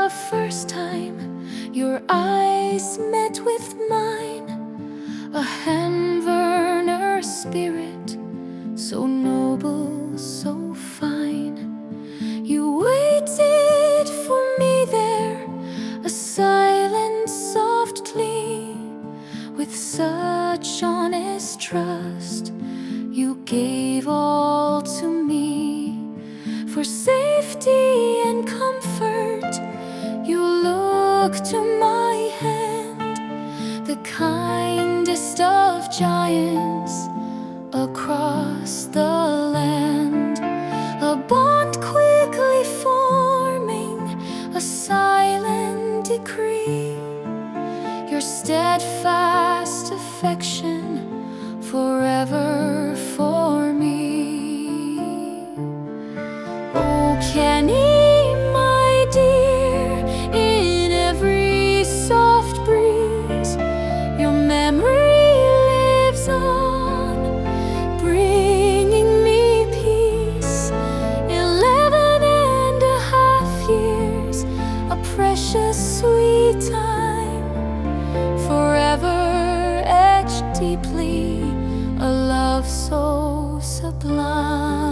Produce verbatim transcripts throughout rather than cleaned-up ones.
the first time your eyes met with mine, a Hanverner spirit, so noble, so fine. You waited for me there, a silent, softly, with such honest trust. You gave all to me for safety and comfort. You looked to my hand, the kindest of giants across the land. A bond quickly forming, a silent decree, your steadfast affection forever for me. Oh, Kenny, my dear, in every soft breeze your memory lives on, bringing me peace. Eleven and a half years, a precious sweet time, forever etched deeply, a love so sublime.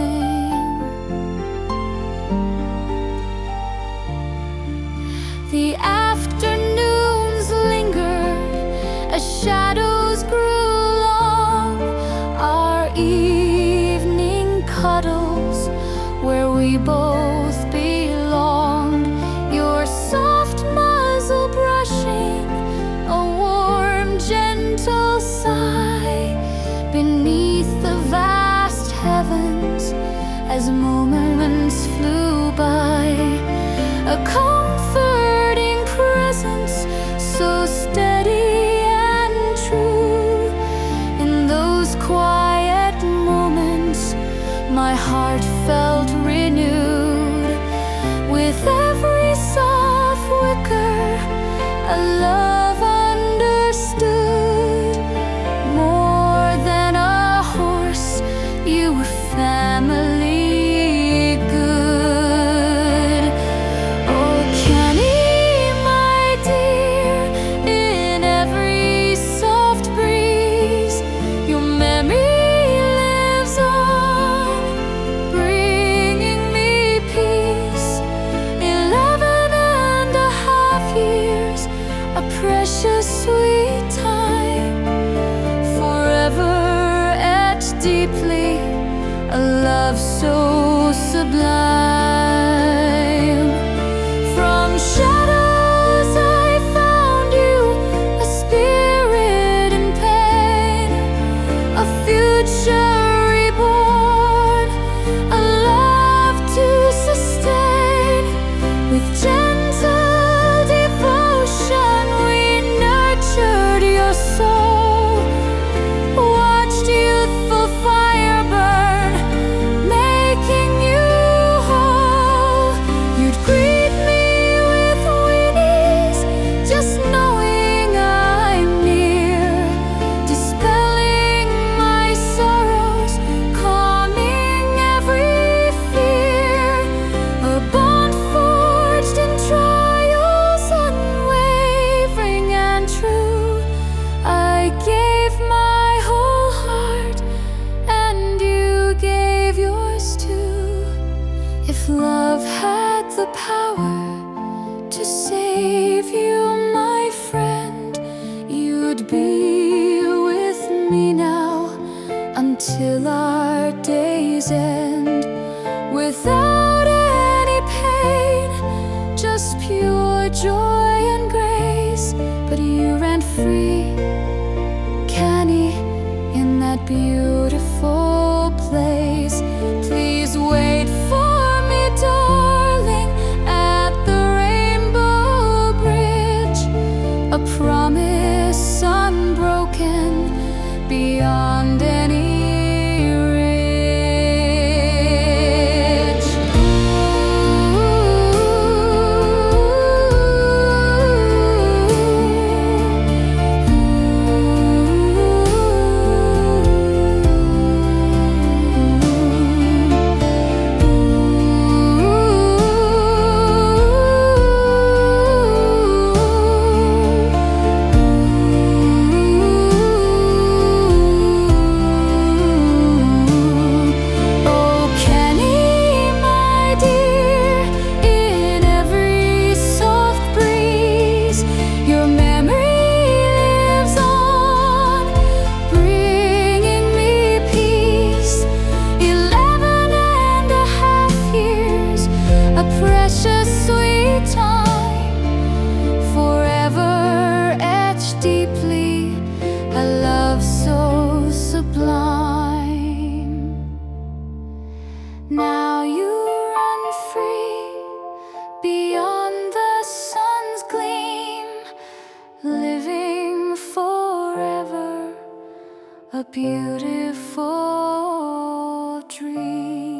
The afternoons lingered as shadows grew long, our evening cuddles where we both belonged. Your soft muzzle brushing, a warm, gentle sigh beneath the vast heavens as moments flew by. A comforting presence so steady and true. In those quiet moments my heart felt renewed. With every soft wicker a love understood. More than a horse, you were family good. Oh, Kenny, my dear, in every soft breeze your memory lives on, bringing me peace. Eleven and a half years, a precious sweet time, forever etched deeply, a love so sublime. From shadows I found you, a spirit in pain, a future reborn, a love to sustain. With gentle devotion we nurtured your soul, watched youthful fire burn, making you whole. You'd greet me with whinnies, just knowing I'm near, dispelling my sorrows, calming every fear. A bond forged in trials, unwavering and true. I gave my whole heart, and you gave yours too. If love had the power to save you, my friend, you'd be with me now until our days end. Without any pain, just pure joy and grace. But you ran free, Kenny, in that beautiful place. Please wait for me, darling, at the sublime. Now you run free beyond the sun's gleam, living forever a beautiful dream.